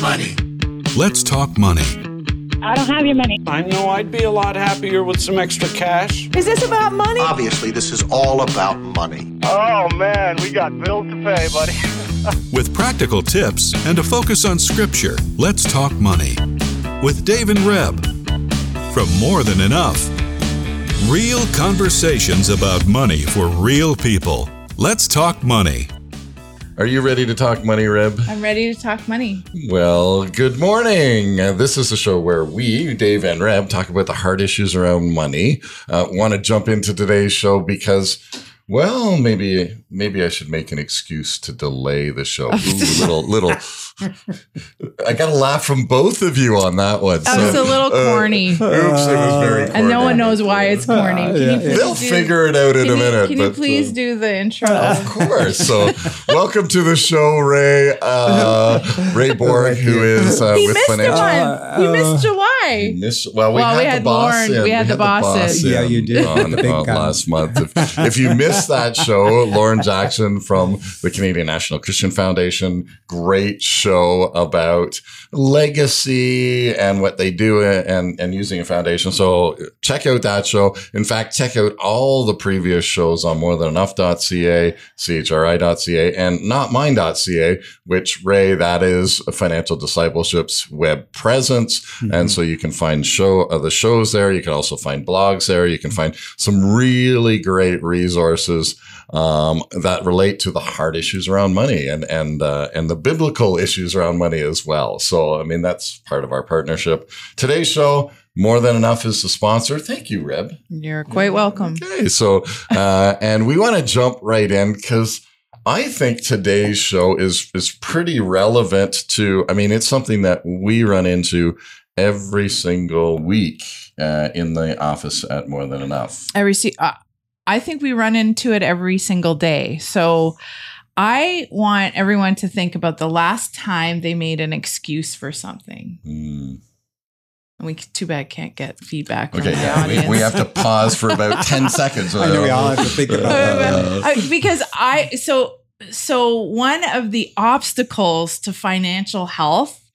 money. Let's talk money. I don't have your money. I know I'd be a lot happier with some extra cash. Is this about money? Obviously, this is all about money. Oh, man, we got bills to pay, buddy. With practical tips and a focus on scripture, let's talk money. With Dave and Reb. From More Than Enough. Real conversations about money for real people. Let's talk money. Are you ready to talk money, Reb? I'm ready to talk money. Well, good morning. This is a show where we, Dave and Reb, talk about the hard issues around money. Want to jump into today's show because, well, maybe I should make an excuse to delay the show. Ooh, little. I got a laugh from both of you on that one. That was a little corny. Oops, it was very corny. And no one knows why it's corny. They'll figure it out in a minute. Can you please do the intro? Of course. So, welcome to the show, Ray. Ray Borg, who is with Financial. He missed July. We had the boss. Lauren. We had the bosses. Yeah, you did. Last month. If you missed that show, Lauren Jackson from the Canadian National Christian Foundation, great show about legacy and what they do and using a foundation. So check out that show. In fact, check out all the previous shows on morethanenough.ca, chri.ca, and notmine.ca, which, Ray, that is Financial Discipleship's web presence. Mm-hmm. And so you can find the shows there. You can also find blogs there. You can find some really great resources that relate to the hard issues around money and the biblical issues around money as well. So, I mean, that's part of our partnership. Today's show, More Than Enough, is the sponsor. Thank you, Reb. You're quite welcome. Okay, so, and we want to jump right in because I think today's show is pretty relevant to, I mean, it's something that we run into every single week in the office at More Than Enough. I think we run into it every single day. So I want everyone to think about the last time they made an excuse for something. Too bad can't get feedback. Okay, yeah, we have to pause for about 10 seconds. I know we all have to think about that. Because so one of the obstacles to financial health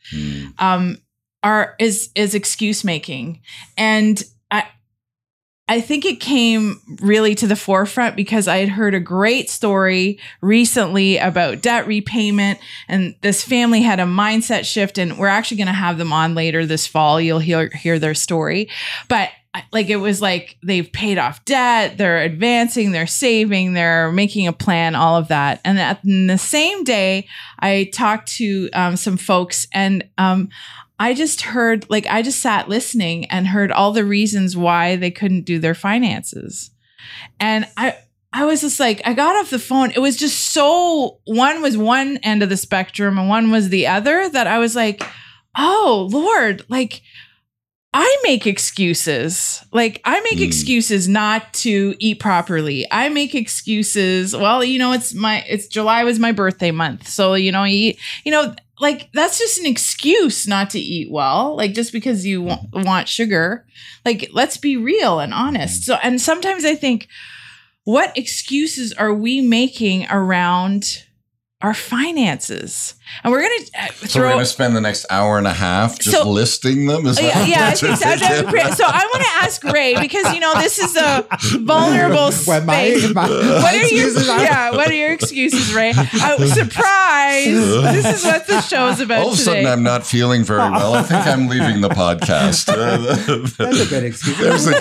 is excuse making. And I think it came really to the forefront because I had heard a great story recently about debt repayment, and this family had a mindset shift, and we're actually going to have them on later this fall. You'll hear their story. But it was like they've paid off debt, they're advancing, they're saving, they're making a plan, all of that. And in the same day, I talked to some folks, and I just sat listening and heard all the reasons why they couldn't do their finances. And I was just like, I got off the phone. It was just so, one was one end of the spectrum and one was the other, that I was like, oh Lord, I make excuses. Excuses not to eat properly. I make excuses. Well, it's July was my birthday month. So, that's just an excuse not to eat well. Just because you want sugar, let's be real and honest. So, and sometimes I think, what excuses are we making around our finances? And we're going to So we're going to spend the next hour and a half just listing them? Is that I think so. So I want to ask Ray, because, this is a vulnerable space. What are your excuses, Ray? Surprise! This is what the show is about. All of a sudden, I'm not feeling very well. I think I'm leaving the podcast. That's a good excuse. There's a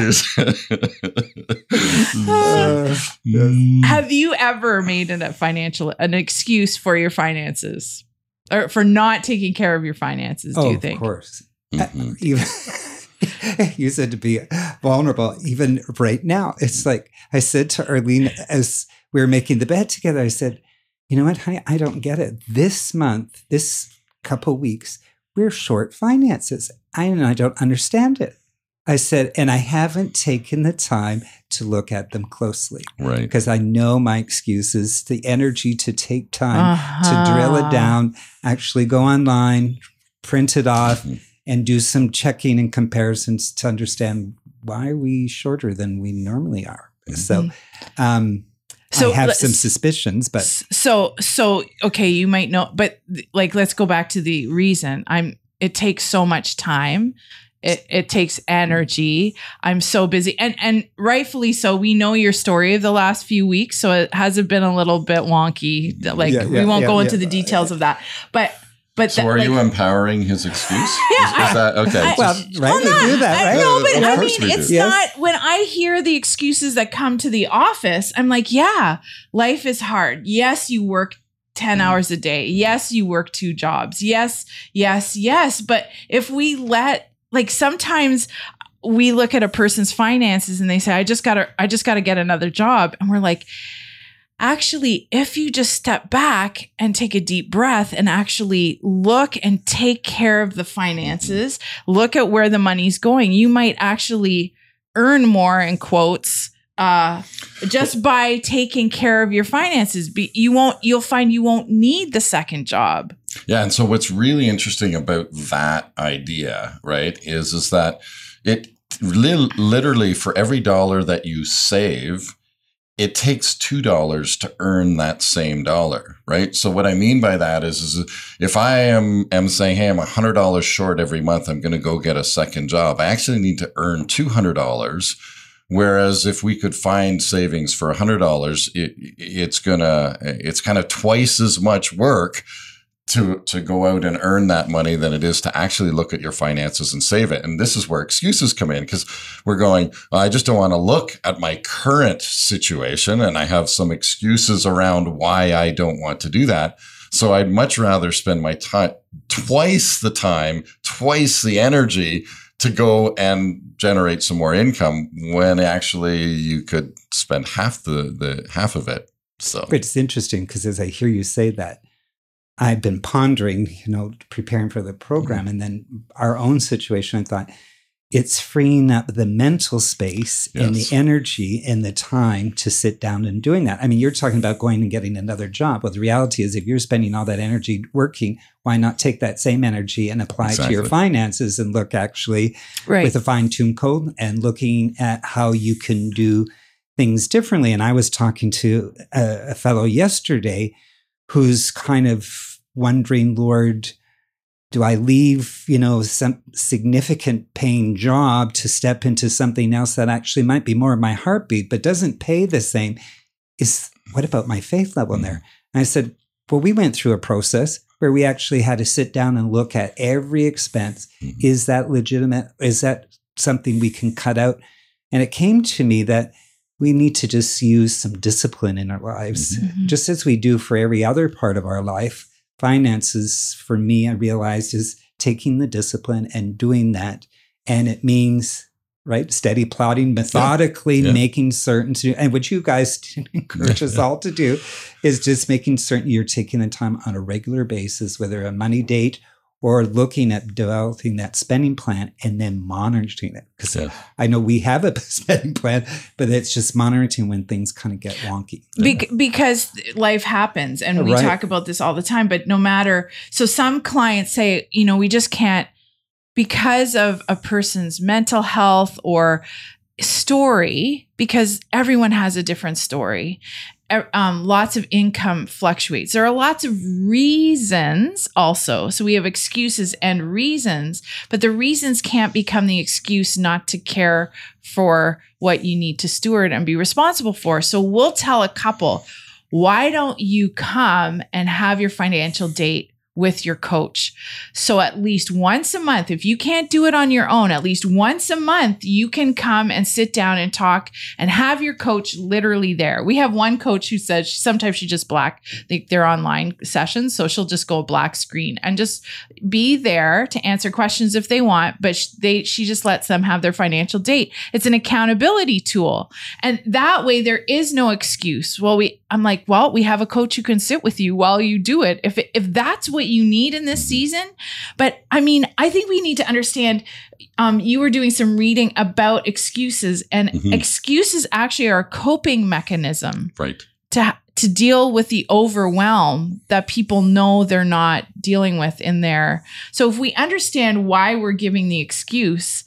good excuse. Have you ever made an excuse for your finances, or for not taking care of your finances? Do you think? Of course. Even you said to be vulnerable. Even right now, it's like I said to Arlene as we were making the bed together. I said, "You know what, honey? I don't get it. This month, this couple weeks, we're short finances. I don't understand it." I said, and I haven't taken the time to look at them closely. Right. Because I know my excuses, the energy to take time to drill it down, actually go online, print it off, and do some checking and comparisons to understand why are we shorter than we normally are. So So I have let's- some suspicions, but So okay, you might know, but like let's go back to the reason. It takes so much time. It takes energy. I'm so busy, and rightfully so. We know your story of the last few weeks, so it has been a little bit wonky. Like we won't go into the details of that, but. So are you empowering his excuse? Yeah, Is that okay? well, right, we do that, right? No, but Of I course mean, we do. it's Yes. not when I hear the excuses that come to the office, I'm like, yeah, life is hard. Yes, you work 10 hours a day. Yes, you work 2 jobs. Yes. But if we sometimes we look at a person's finances and they say, I just gotta get another job. And we're like, actually, if you just step back and take a deep breath and actually look and take care of the finances, look at where the money's going, you might actually earn more, in quotes, just by taking care of your finances. You'll find you won't need the second job. Yeah. And so what's really interesting about that idea, right, is that it literally for every dollar that you save, it takes $2 to earn that same dollar, right? So what I mean by that is if I am saying, hey, I'm $100 short every month, I'm going to go get a second job. I actually need to earn $200. Whereas if we could find savings for $100, it's kind of twice as much work to go out and earn that money than it is to actually look at your finances and save it. And this is where excuses come in, because we're going, I just don't want to look at my current situation, and I have some excuses around why I don't want to do that. So I'd much rather spend my time, twice the energy to go and generate some more income when actually you could spend half of it. So But it's interesting because as I hear you say that, I've been pondering, preparing for the program and then our own situation. I thought it's freeing up the mental space and the energy and the time to sit down and doing that. I mean, you're talking about going and getting another job. Well, the reality is if you're spending all that energy working, why not take that same energy and apply it to your finances and look actually with a fine-tuned comb and looking at how you can do things differently. And I was talking to a fellow yesterday who's kind of wondering, Lord, do I leave, some significant paying job to step into something else that actually might be more of my heartbeat, but doesn't pay the same? What about my faith level in there? And I said, well, we went through a process where we actually had to sit down and look at every expense. Is that legitimate? Is that something we can cut out? And it came to me that we need to just use some discipline in our lives, just as we do for every other part of our life. Finances, for me, I realized, is taking the discipline and doing that. And it means, steady plotting, methodically making certain to, and what you guys encourage us all to do is just making certain you're taking the time on a regular basis, whether a money date or looking at developing that spending plan and then monitoring it. Because I know we have a spending plan, but it's just monitoring when things kind of get wonky. Because life happens, and we talk about this all the time, but no matter, so some clients say, we just can't, because of a person's mental health or story, because everyone has a different story. Lots of income fluctuates. There are lots of reasons also. So we have excuses and reasons, but the reasons can't become the excuse not to care for what you need to steward and be responsible for. So we'll tell a couple, why don't you come and have your financial date with your coach? So at least once a month, if you can't do it on your own, at least once a month, you can come and sit down and talk and have your coach literally there. We have one coach who says sometimes she just they're online sessions. So she'll just go black screen and just be there to answer questions if they want, but she just lets them have their financial date. It's an accountability tool. And that way there is no excuse. I'm like, we have a coach who can sit with you while you do it. If that's what you need in this season. But I mean, I think we need to understand, you were doing some reading about excuses, and excuses actually are a coping mechanism to deal with the overwhelm that people know they're not dealing with in there. So if we understand why we're giving the excuse,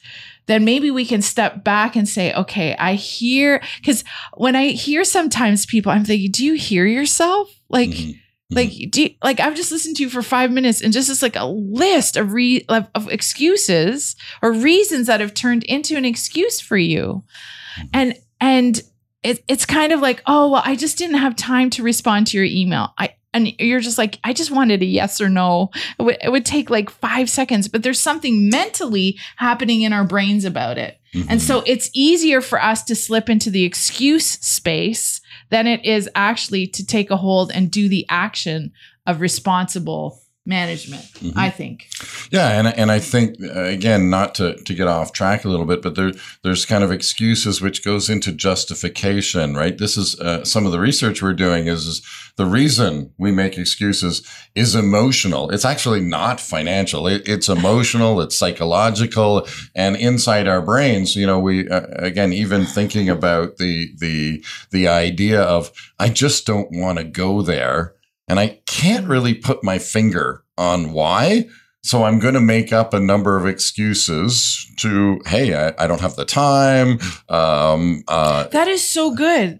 then maybe we can step back and say, okay, I hear, because when I hear sometimes people, I'm thinking, do you hear yourself? Like, I've just listened to you for 5 minutes and just it's like a list of excuses or reasons that have turned into an excuse for you. And it's kind of like, oh, well, I just didn't have time to respond to your email. And you're just like, I just wanted a yes or no. It would take like 5 seconds, but there's something mentally happening in our brains about it. And so it's easier for us to slip into the excuse space than it is actually to take a hold and do the action of responsible management, I think. Yeah. And I think, again, not to get off track a little bit, but there's kind of excuses which goes into justification, right? This is some of the research we're doing is the reason we make excuses is emotional. It's actually not financial. It's emotional. It's psychological. And inside our brains, we, again, even thinking about the idea of, I just don't want to go there. And I can't really put my finger on why. So I'm going to make up a number of excuses to, hey, I don't have the time. That is so good.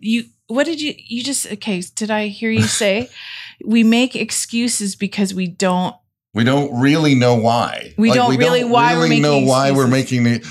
Did I hear you say we make excuses because we don't really know why. We don't really know why we're making the,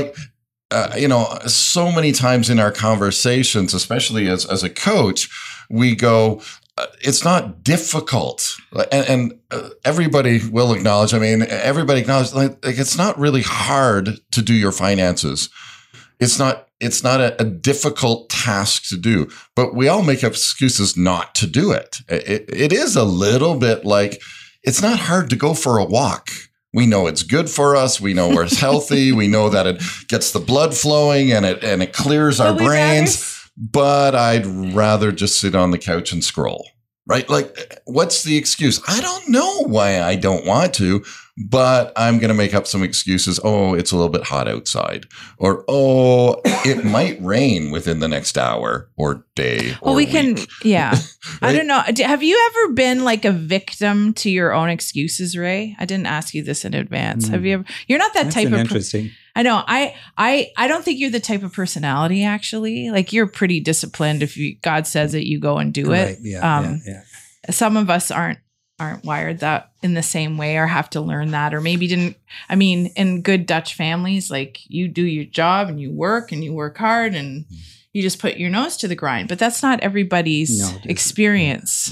so many times in our conversations, especially as a coach, we go, it's not difficult, and everybody will acknowledge. I mean, everybody acknowledges like it's not really hard to do your finances. It's not a difficult task to do, but we all make up excuses not to do it. It is a little bit like it's not hard to go for a walk. We know it's good for us. We know we're healthy. We know that it gets the blood flowing and it clears our brains. But I'd rather just sit on the couch and scroll, right? Like, what's the excuse? I don't know why I don't want to, but I'm going to make up some excuses. Oh, it's a little bit hot outside. Or, oh, it might rain within the next hour or day or week. Yeah. Right? I don't know. Have you ever been like a victim to your own excuses, Ray? I didn't ask you this in advance. Have you ever? You're not that type of interesting. I know. I don't think you're the type of personality, actually. Like, you're pretty disciplined. If God says it, you go and do it. Right. Yeah. Some of us aren't wired that in the same way or have to learn that, or maybe didn't. I mean, in good Dutch families, like, you do your job and you work hard and you just put your nose to the grind. But that's not everybody's experience.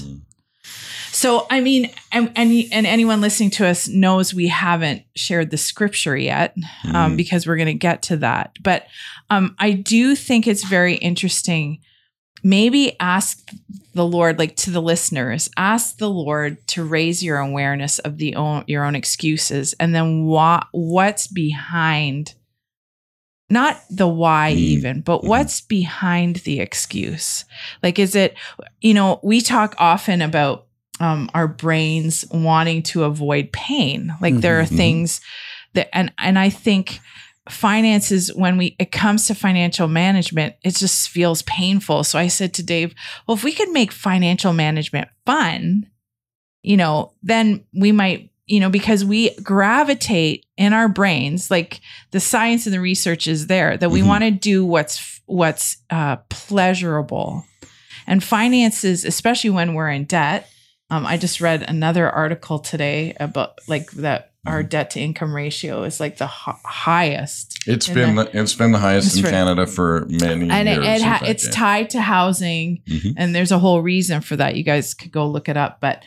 So, I mean, and anyone listening to us knows we haven't shared the scripture yet, because we're going to get to that. But I do think it's very interesting. Maybe ask the Lord, like, to the listeners, ask the Lord to raise your awareness of your own excuses, and then what's behind, not the why even, but what's behind the excuse. Like, is it, we talk often about our brains wanting to avoid pain. Like, there are things that, and I think finances, when it comes to financial management, it just feels painful. So I said to Dave, well, if we could make financial management fun, then we might, because we gravitate in our brains, like, the science and the research is there, that we want to do what's pleasurable. And finances, especially when we're in debt. I just read another article today about, like, that our debt to income ratio is like the highest. It's been the highest in Canada for many years. And it's tied to housing, and there's a whole reason for that. You guys could go look it up, but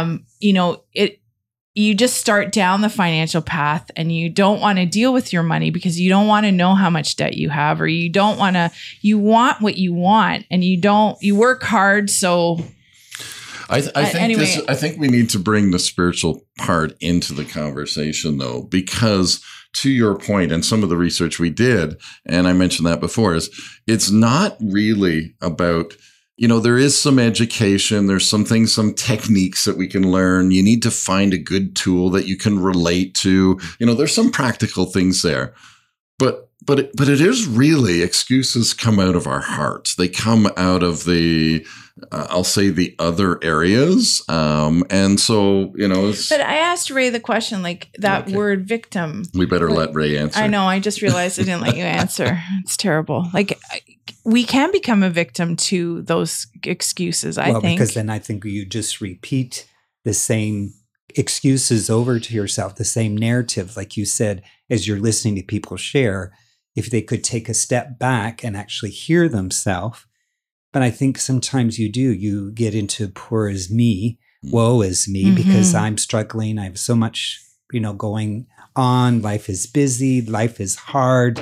you just start down the financial path, and you don't want to deal with your money because you don't want to know how much debt you have, or you want what you want, and you work hard. So I think we need to bring the spiritual part into the conversation, though, because to your point, and some of the research we did, and I mentioned that before, is it's not really about, there is some education, there's some techniques that we can learn. You need to find a good tool that you can relate to. There's some practical things there, but it is really, excuses come out of our hearts. They come out of the I'll say the other areas. And so, But I asked Ray the question, like that word victim. We better let Ray answer. I know. I just realized I didn't let you answer. It's terrible. Like we can become a victim to those excuses, I think. Because then I think you just repeat the same excuses over to yourself, the same narrative, like you said, as you're listening to people share, if they could take a step back and actually hear themselves. But I think sometimes you get into poor is me, woe is me, because I'm struggling. I have so much, going on. Life is busy. Life is hard.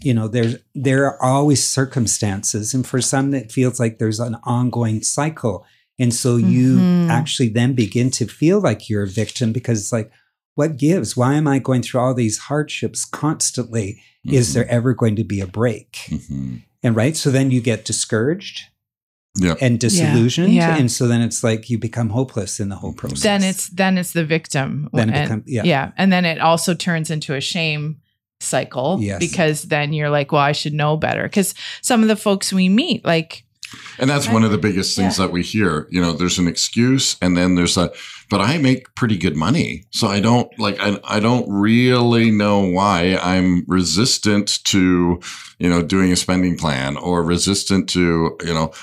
There are always circumstances. And for some, it feels like there's an ongoing cycle. And so you actually then begin to feel like you're a victim because it's like, what gives? Why am I going through all these hardships constantly? Is there ever going to be a break? And right. So then you get discouraged. Yeah. And disillusioned. Yeah. And so then it's like you become hopeless in the whole process. Then it's the victim. And then it also turns into a shame cycle because then you're like, well, I should know better. Because some of the folks we meet, like, and that's one of the biggest things that we hear, there's an excuse and then there's but I make pretty good money. So I don't I don't really know why I'm resistant to, doing a spending plan or resistant to,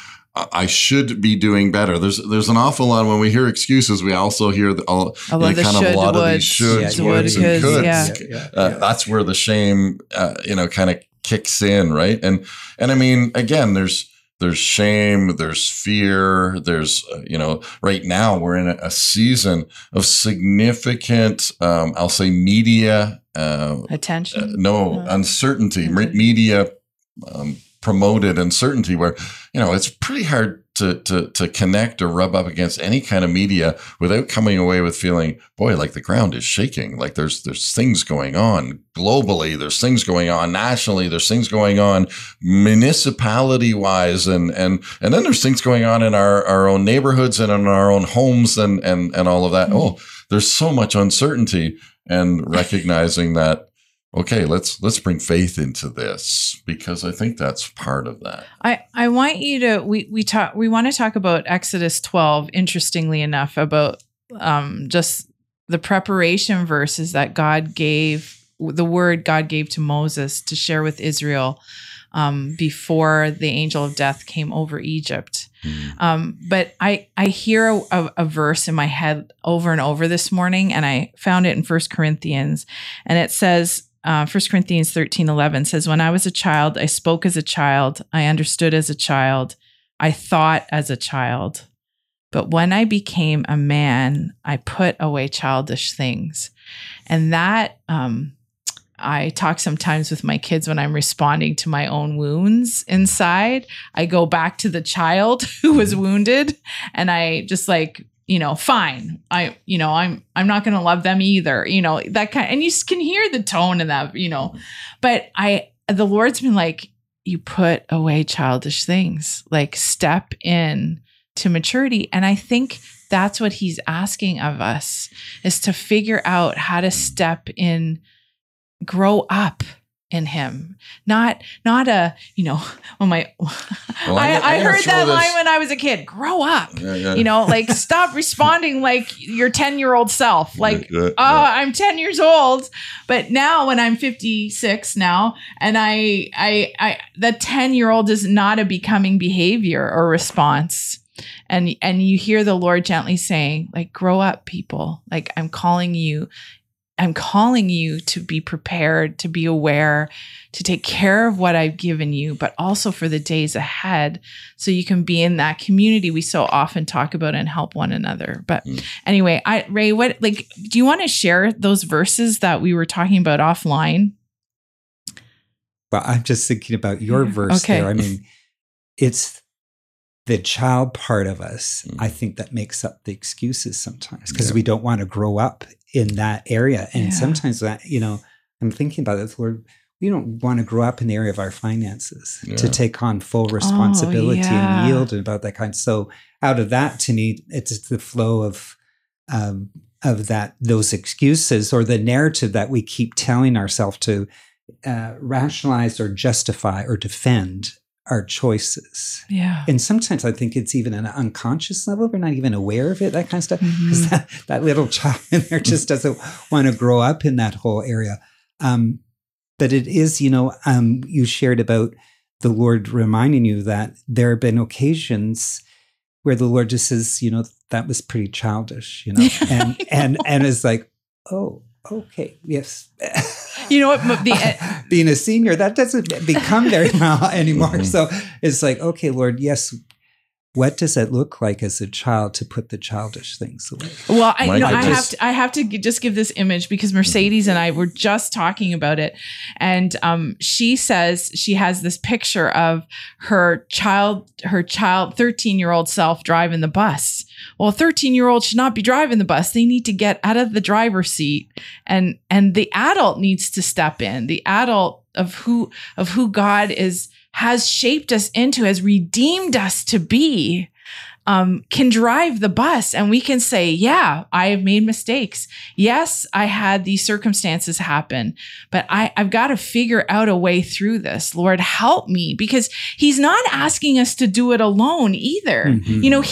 I should be doing better. There's an awful lot when we hear excuses. We also hear a lot of these shoulds, woulds, and coulds. That's where the shame, kind of kicks in, right? And I mean, again, there's shame, there's fear, there's right now we're in a season of significant, I'll say, media attention, uncertainty, media. Promoted uncertainty where, it's pretty hard to connect or rub up against any kind of media without coming away with feeling, boy, like the ground is shaking. Like there's things going on globally. There's things going on nationally. There's things going on municipality wise. And then there's things going on in our own neighborhoods and in our own homes and all of that. Oh, there's so much uncertainty, and recognizing that, okay, let's bring faith into this, because I think that's part of that. I want you to we want to talk about Exodus 12, interestingly enough, about just the preparation verses that God gave, the word God gave to Moses to share with Israel before the angel of death came over Egypt. But I hear a verse in my head over and over this morning, and I found it in 1 Corinthians, and it says, 1 Corinthians 13:11 says, when I was a child, I spoke as a child, I understood as a child, I thought as a child. But when I became a man, I put away childish things. And that, I talk sometimes with my kids when I'm responding to my own wounds inside. I go back to the child who was wounded, and I just like, fine. I'm not going to love them either, that kind, and you can hear the tone in that, but the Lord's been like, you put away childish things, like step in to maturity. And I think that's what he's asking of us, is to figure out how to step in, grow up in him, not a, when my, I heard that line when I was a kid, grow up, like stop responding like your 10-year-old self. Like, I'm 10 years old, but now when I'm 56 now, and that 10-year-old is not a becoming behavior or response. And you hear the Lord gently saying, like, grow up, people. Like, I'm calling you to be prepared, to be aware, to take care of what I've given you, but also for the days ahead, so you can be in that community we so often talk about and help one another. But anyway, Ray, do you want to share those verses that we were talking about offline? Well, I'm just thinking about your verse there. I mean, it's the child part of us, I think, that makes up the excuses sometimes, because we don't want to grow up in that area. And sometimes that, I'm thinking about it, Lord, we don't want to grow up in the that area of our finances to take on full responsibility and yield and about that kind. So out of that, to me, it's the flow of those excuses, or the narrative that we keep telling ourselves to rationalize or justify or defend our choices. Yeah. And sometimes I think it's even an unconscious level. We're not even aware of it, that kind of stuff. Because that little child in there just doesn't want to grow up in that whole area. But it is, you shared about the Lord reminding you that there have been occasions where the Lord just says, that was pretty childish, and it's like, oh, okay, yes. You know what? Being a senior, that doesn't become very well anymore. So it's like, okay, Lord, yes. What does it look like as a child to put the childish things away? Well, I have to just give this image because Mercedes and I were just talking about it, and she says she has this picture of her child, 13-year-old self driving the bus. Well, a 13-year-old should not be driving the bus. They need to get out of the driver's seat, and the adult needs to step in. The adult of who God has shaped us into, has redeemed us to be, can drive the bus, and we can say, yeah, I have made mistakes. Yes, I had these circumstances happen, but I've got to figure out a way through this. Lord, help me, because he's not asking us to do it alone either. Mm-hmm.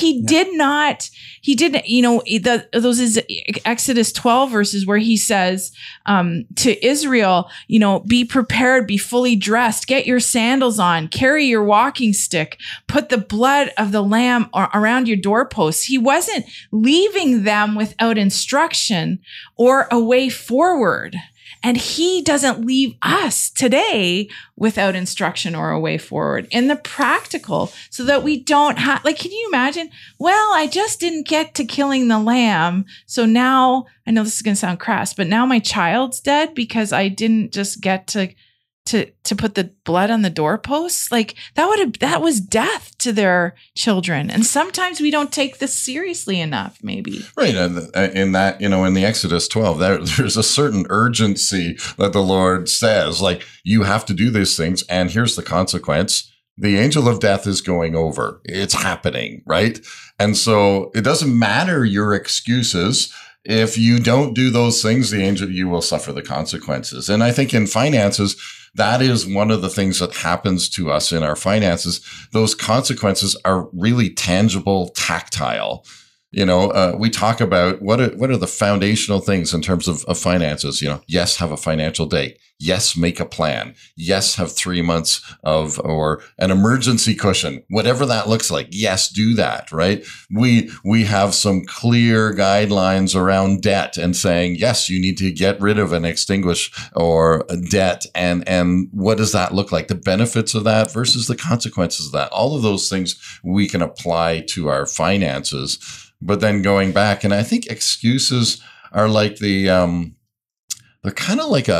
He didn't, those is Exodus 12 verses where he says to Israel, be prepared, be fully dressed, get your sandals on, carry your walking stick, put the blood of the lamb around your doorposts. He wasn't leaving them without instruction or a way forward. And he doesn't leave us today without instruction or a way forward in the practical, so that we don't have, can you imagine? Well, I just didn't get to killing the lamb. So now, I know this is going to sound crass, but now my child's dead because I didn't just get to put the blood on the doorposts. That was death to their children. And sometimes we don't take this seriously enough, maybe. Right. In that, in the Exodus 12, there's a certain urgency that the Lord says, you have to do these things. And here's the consequence. The angel of death is going over. It's happening. Right. And so it doesn't matter your excuses. If you don't do those things, you will suffer the consequences. And I think in finances, that is one of the things that happens to us in our finances. Those consequences are really tangible, tactile. We talk about what are the foundational things in terms of finances. Yes, have a financial day. Yes, make a plan. Yes, have 3 months or an emergency cushion, whatever that looks like. Yes, do that, right? We have some clear guidelines around debt and saying, yes, you need to get rid of and extinguish or a debt. And what does that look like? The benefits of that versus the consequences of that. All of those things we can apply to our finances. But then going back, and I think excuses are like they're kind of like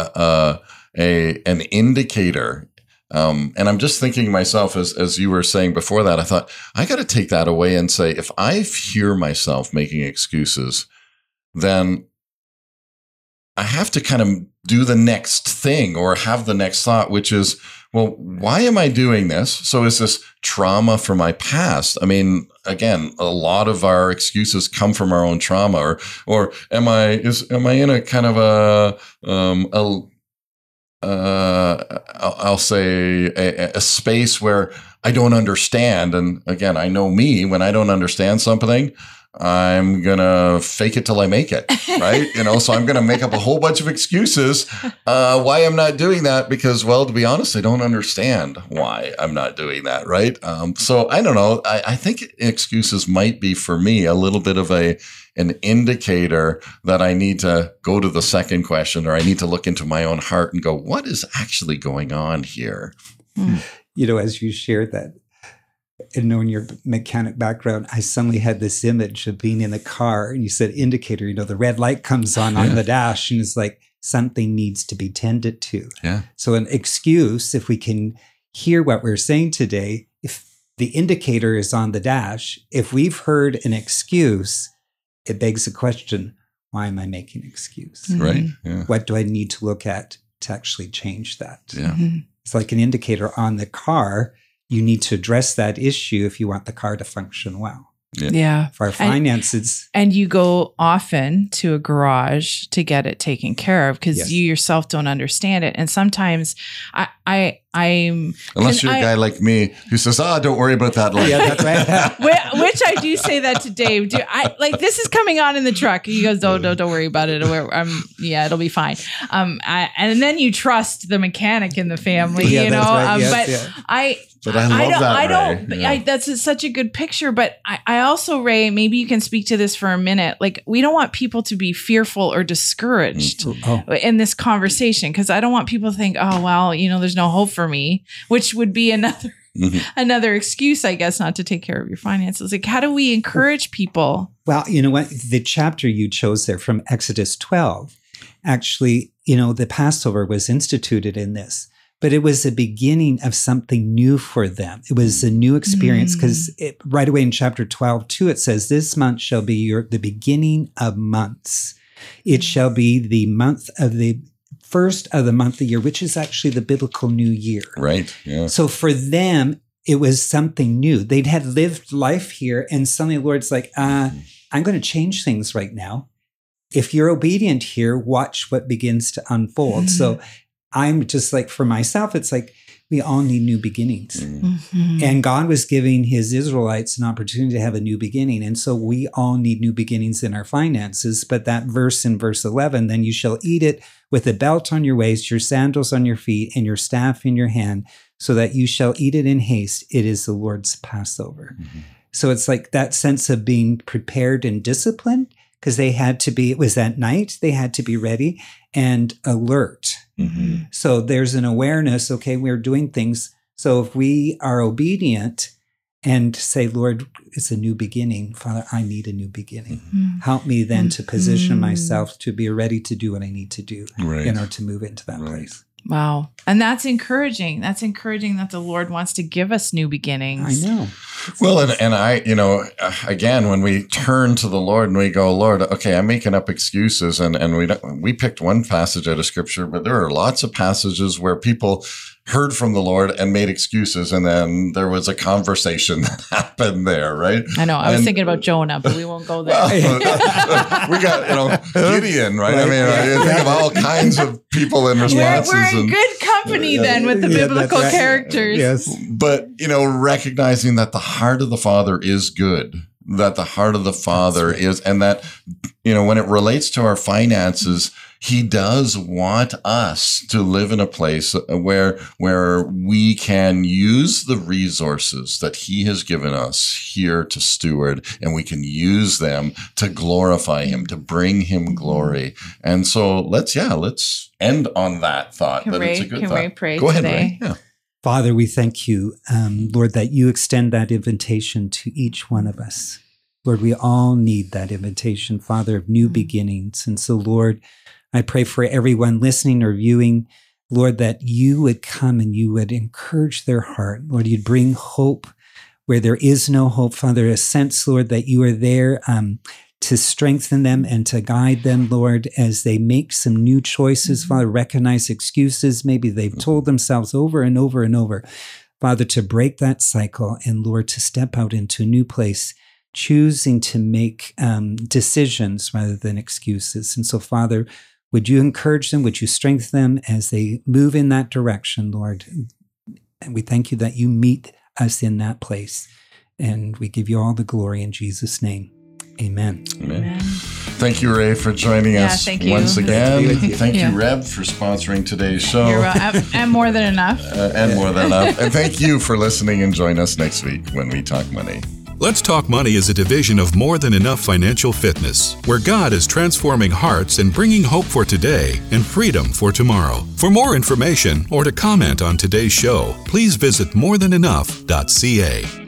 an indicator. And I'm just thinking myself, as you were saying before that, I thought, I got to take that away and say, if I hear myself making excuses, then I have to kind of do the next thing or have the next thought, which is, well, why am I doing this? So is this trauma from my past? I mean, again, a lot of our excuses come from our own trauma, or am I in a kind of I'll say a space where I don't understand. And again, I know me, when I don't understand something, I'm going to fake it till I make it, right? So I'm going to make up a whole bunch of excuses why I'm not doing that because, well, to be honest, I don't understand why I'm not doing that, right? So I don't know. I think excuses might be for me a little bit of an indicator that I need to go to the second question, or I need to look into my own heart and go, what is actually going on here? As you shared that, and knowing your mechanic background, I suddenly had this image of being in the car, and you said indicator, the red light comes on the dash, and it's like something needs to be tended to. Yeah. So an excuse, if we can hear what we're saying today, if the indicator is on the dash, if we've heard an excuse, it begs the question, why am I making an excuse? Mm-hmm. Right. Yeah. What do I need to look at to actually change that? Yeah. Mm-hmm. It's like an indicator on the car. You need to address that issue if you want the car to function well. Yeah. For our finances. And you go often to a garage to get it taken care of because Yes. you yourself don't understand it. And sometimes I Unless you're a guy like me who says, don't worry about that later. Yeah, that's right. Which I do say that to Dave. This is coming on in the truck. He goes, don't worry about it. It'll be fine. And then you trust the mechanic in the family, Yeah, you know. that's right. But I love that, I don't. Ray. Yeah. That's such a good picture. But I also, Ray, maybe you can speak to this for a minute. Like, we don't want people to be fearful or discouraged in this conversation, because I don't want people to think, oh, well, there's no hope for me, which would be another excuse, I guess, not to take care of your finances. Like, how do we encourage people? Well, you know what? The chapter you chose there from Exodus 12, actually, the Passover was instituted in this. But it was the beginning of something new for them. It was a new experience, because right away in chapter 12, too, it says, this month shall be the beginning of months. It shall be the month of the first of the month of the year, which is actually the biblical new year. Right. Yeah. So for them, it was something new. They'd had lived life here, and suddenly the Lord's like, I'm going to change things right now. If you're obedient here, watch what begins to unfold. So I'm just like, for myself, it's like we all need new beginnings. And God was giving his Israelites an opportunity to have a new beginning. And so we all need new beginnings in our finances. But that verse in verse 11, then you shall eat it with a belt on your waist, your sandals on your feet, and your staff in your hand, so that you shall eat it in haste. It is the Lord's Passover. So it's like that sense of being prepared and disciplined, because they had to be, it was at night, they had to be ready and alert. So there's an awareness, okay, we're doing things. So if we are obedient and say, Lord, it's a new beginning, Father, I need a new beginning. Help me then to position myself to be ready to do what I need to do in order to move into that place. Wow. And that's encouraging. That's encouraging that the Lord wants to give us new beginnings. I know. Well, and I, again, when we turn to the Lord and we go, Lord, okay, I'm making up excuses, and we picked one passage out of Scripture, but there are lots of passages where people heard from the Lord and made excuses, and then there was a conversation that happened there, right? I know. I was thinking about Jonah, but we won't go there. We got, Gideon, right? I mean, I think of all kinds of people and responses. We're in good company then with the biblical characters. Yes. But, recognizing that the heart of the Father is good, that the heart of the Father is, and that, when it relates to our finances, he does want us to live in a place where we can use the resources that he has given us here to steward, and we can use them to glorify him, to bring him glory. And so let's end on that thought. Can Ray pray Go ahead, today? Ray. Yeah. Father, we thank you, Lord, that you extend that invitation to each one of us. Lord, we all need that invitation, Father, of new beginnings. And so, Lord, I pray for everyone listening or viewing, Lord, that you would come and you would encourage their heart. Lord, you'd bring hope where there is no hope. Father, a sense, Lord, that you are there to strengthen them and to guide them, Lord, as they make some new choices. Father, recognize excuses. Maybe they've told themselves over and over and over. Father, to break that cycle and, Lord, to step out into a new place, choosing to make decisions rather than excuses. And so, Father, would you encourage them? Would you strengthen them as they move in that direction, Lord? And we thank you that you meet us in that place. And we give you all the glory in Jesus' name. Amen. Amen. Thank you, Ray, for joining us once again. Thank you, Reb, for sponsoring today's show. And more than enough. And more than enough. And thank you for listening, and join us next week when we talk money. Let's Talk Money is a division of More Than Enough Financial Fitness, where God is transforming hearts and bringing hope for today and freedom for tomorrow. For more information or to comment on today's show, please visit morethanenough.ca.